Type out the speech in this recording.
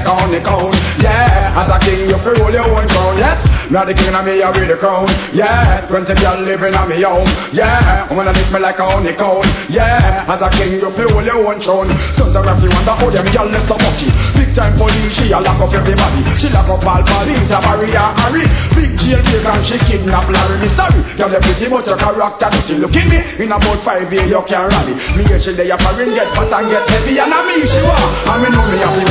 like a honeycomb. Yeah, as a king you feel your own crown. Yes, me a the king and me a wear the crown. Yeah, 20 girl living on me home. Yeah, wanna lick me like a honeycomb. Yeah, as a king you feel your own throne. Sometimes you wonder how them girl left so muchy. Big time police, she a lock up everybody. She lock up all police, a barrier Harry. Big jail break and she kidnap Larry. Me sorry, girl you pretty much your character. She look at me, in about 5 years you can rally. Me here she lay up a ring, get fat and get heavy. And I mean she want, and me know me have to